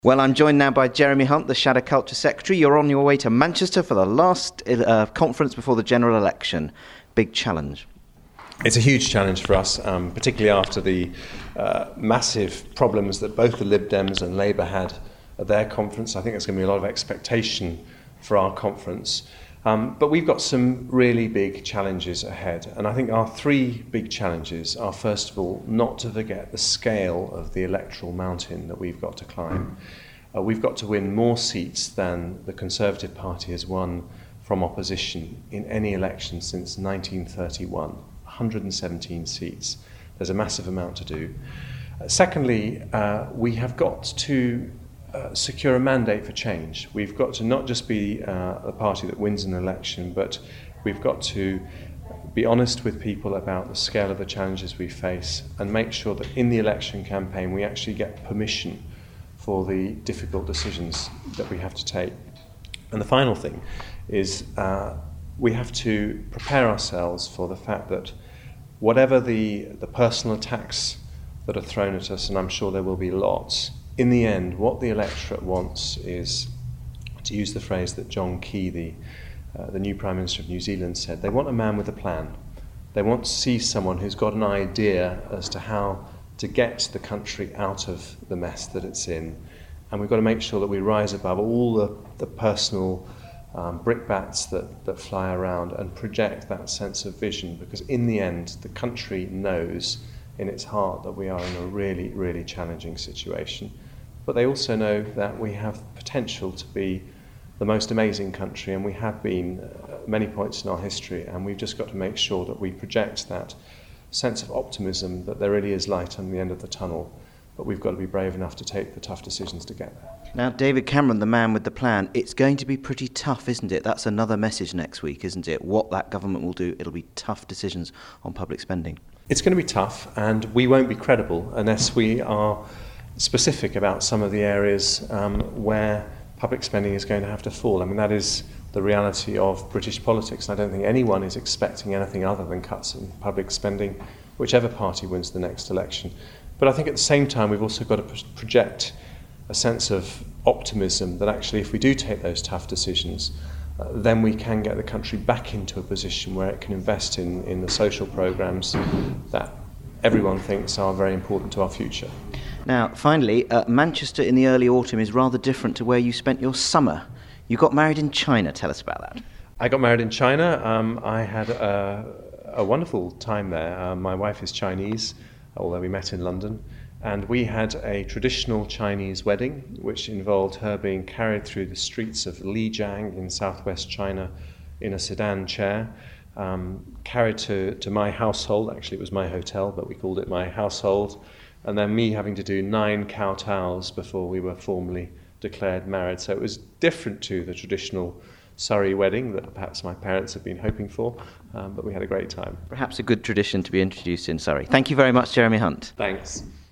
Well, I'm joined now by Jeremy Hunt, the Shadow Culture Secretary. You're on your way to Manchester for the last conference before the general election. Big challenge. It's a huge challenge for us, particularly after the massive problems that both the Lib Dems and Labour had at their conference. I think there's going to be a lot of expectation for our conference. But we've got some really big challenges ahead. And I think our three big challenges are, first of all, not to forget the scale of the electoral mountain that we've got to climb. We've got to win more seats than the Conservative Party has won from opposition in any election since 1931. 117 seats. There's a massive amount to do. Secondly, we have got to secure a mandate for change. We've got to not just be a party that wins an election, but we've got to be honest with people about the scale of the challenges we face and make sure that in the election campaign we actually get permission for the difficult decisions that we have to take. And the final thing is we have to prepare ourselves for the fact that whatever the personal attacks that are thrown at us, and I'm sure there will be lots, in the end, what the electorate wants is, to use the phrase that John Key, the new Prime Minister of New Zealand, said, they want a man with a plan. They want to see someone who's got an idea as to how to get the country out of the mess that it's in. And we've got to make sure that we rise above all the personal brickbats that fly around and project that sense of vision, because in the end, the country knows in its heart that we are in a really, really challenging situation. But they also know that we have potential to be the most amazing country, and we have been at many points in our history, and we've just got to make sure that we project that sense of optimism that there really is light on the end of the tunnel, but we've got to be brave enough to take the tough decisions to get there. Now, David Cameron, the man with the plan, it's going to be pretty tough, isn't it? That's another message next week, isn't it? What that government will do, it'll be tough decisions on public spending. It's going to be tough, and we won't be credible unless we are specific about some of the areas where public spending is going to have to fall. I mean, that is the reality of British politics. I don't think anyone is expecting anything other than cuts in public spending, whichever party wins the next election. But I think at the same time, we've also got to project a sense of optimism that actually if we do take those tough decisions, then we can get the country back into a position where it can invest in the social programmes that everyone thinks are very important to our future. Now, finally, Manchester in the early autumn is rather different to where you spent your summer. You got married in China. Tell us about that. I got married in China. I had a wonderful time there. My wife is Chinese, although we met in London. And we had a traditional Chinese wedding, which involved her being carried through the streets of Lijiang in southwest China in a sedan chair, carried to my household. Actually, it was my hotel, but we called it my household. And then me having to do 9 kowtows before we were formally declared married. So it was different to the traditional Surrey wedding that perhaps my parents had been hoping for, but we had a great time. Perhaps a good tradition to be introduced in Surrey. Thank you very much, Jeremy Hunt. Thanks.